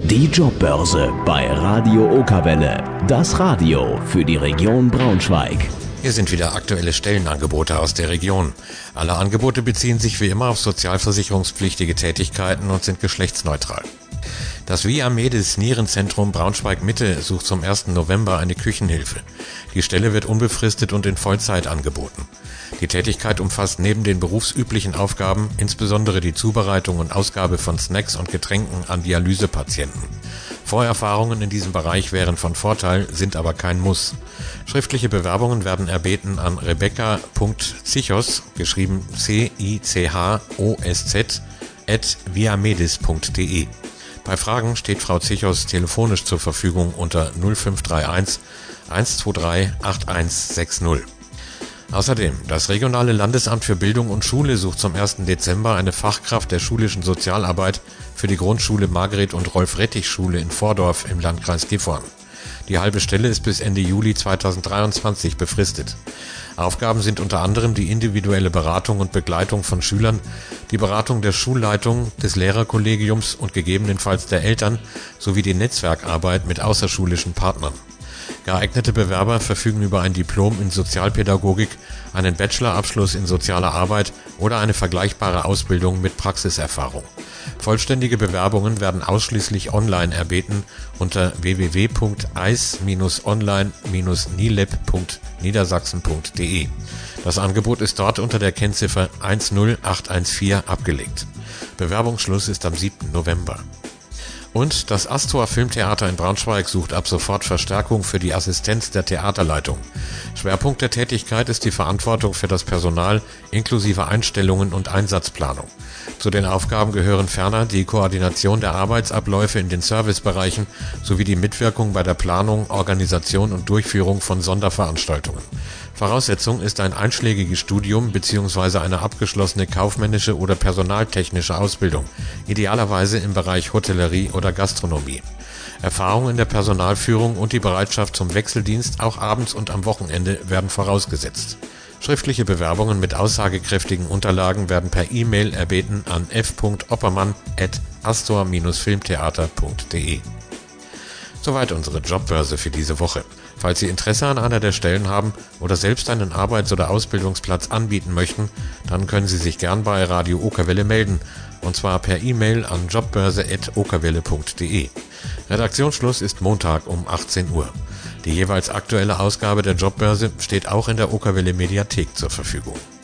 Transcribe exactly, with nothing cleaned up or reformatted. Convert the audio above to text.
Die Jobbörse bei Radio Okerwelle. Das Radio für die Region Braunschweig. Hier sind wieder aktuelle Stellenangebote aus der Region. Alle Angebote beziehen sich wie immer auf sozialversicherungspflichtige Tätigkeiten und sind geschlechtsneutral. Das Viamedis Nierenzentrum Braunschweig-Mitte sucht zum ersten November eine Küchenhilfe. Die Stelle wird unbefristet und in Vollzeit angeboten. Die Tätigkeit umfasst neben den berufsüblichen Aufgaben insbesondere die Zubereitung und Ausgabe von Snacks und Getränken an Dialysepatienten. Vorerfahrungen in diesem Bereich wären von Vorteil, sind aber kein Muss. Schriftliche Bewerbungen werden erbeten an rebecca punkt zichos, geschrieben C I C H O S Z, at viamedis punkt de. Bei Fragen steht Frau Zichos telefonisch zur Verfügung unter null fünf drei eins eins zwei drei acht eins sechs null. Außerdem, das regionale Landesamt für Bildung und Schule sucht zum ersten Dezember eine Fachkraft der schulischen Sozialarbeit für die Grundschule Margret- und Rolf-Rettich-Schule in Vordorf im Landkreis Gifhorn. Die halbe Stelle ist bis Ende Juli zweitausenddreiundzwanzig befristet. Aufgaben sind unter anderem die individuelle Beratung und Begleitung von Schülern, die Beratung der Schulleitung, des Lehrerkollegiums und gegebenenfalls der Eltern sowie die Netzwerkarbeit mit außerschulischen Partnern. Geeignete Bewerber verfügen über ein Diplom in Sozialpädagogik, einen Bachelorabschluss in sozialer Arbeit oder eine vergleichbare Ausbildung mit Praxiserfahrung. Vollständige Bewerbungen werden ausschließlich online erbeten unter w w w punkt eis online nileb punkt niedersachsen punkt de. Das Angebot ist dort unter der Kennziffer eins null acht eins vier abgelegt. Bewerbungsschluss ist am siebten November. Und das Astor Filmtheater in Braunschweig sucht ab sofort Verstärkung für die Assistenz der Theaterleitung. Schwerpunkt der Tätigkeit ist die Verantwortung für das Personal inklusive Einstellungen und Einsatzplanung. Zu den Aufgaben gehören ferner die Koordination der Arbeitsabläufe in den Servicebereichen sowie die Mitwirkung bei der Planung, Organisation und Durchführung von Sonderveranstaltungen. Voraussetzung ist ein einschlägiges Studium bzw. eine abgeschlossene kaufmännische oder personaltechnische Ausbildung, idealerweise im Bereich Hotellerie oder Gastronomie. Erfahrung in der Personalführung und die Bereitschaft zum Wechseldienst auch abends und am Wochenende werden vorausgesetzt. Schriftliche Bewerbungen mit aussagekräftigen Unterlagen werden per E-Mail erbeten an f punkt oppermann at astor filmtheater punkt de. Soweit unsere Jobbörse für diese Woche. Falls Sie Interesse an einer der Stellen haben oder selbst einen Arbeits- oder Ausbildungsplatz anbieten möchten, dann können Sie sich gern bei Radio Okerwelle melden, und zwar per E-Mail an jobbörse at okerwelle punkt de. Redaktionsschluss ist Montag um achtzehn Uhr. Die jeweils aktuelle Ausgabe der Jobbörse steht auch in der Okerwelle Mediathek zur Verfügung.